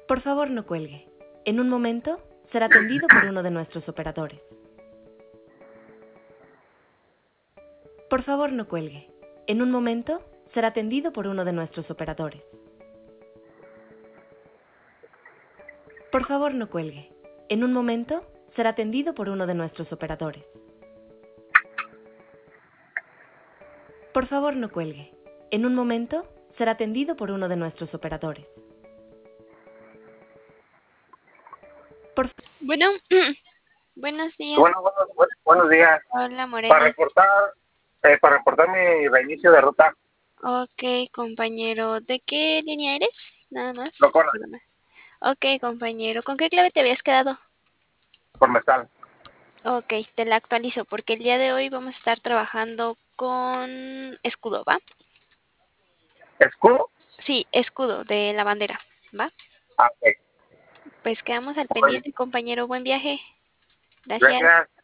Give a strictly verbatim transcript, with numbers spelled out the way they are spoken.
Por favor, no cuelgue. En un momento será atendido por uno de nuestros operadores. Por favor, no cuelgue. En un momento será atendido por uno de nuestros operadores. Por favor, no cuelgue. En un momento será atendido por uno de nuestros operadores. Por favor, no cuelgue. En un momento será atendido por uno de nuestros operadores. Por Bueno, buenos días. Bueno, buenos, buenos, buenos días. Hola, Morena. Para reportar, eh, para reportar mi reinicio de ruta. Ok, compañero. ¿De qué línea eres? Nada más. Locona, Perdona. Ok, compañero. ¿Con qué clave te habías quedado? por Mescal. Ok, te la actualizo porque el día de hoy vamos a estar trabajando con escudo, ¿va? ¿Escudo? Sí, escudo de la bandera, ¿va? Ah, ok. Pues quedamos al Bueno, pendiente, compañero. Buen viaje. Gracias. gracias.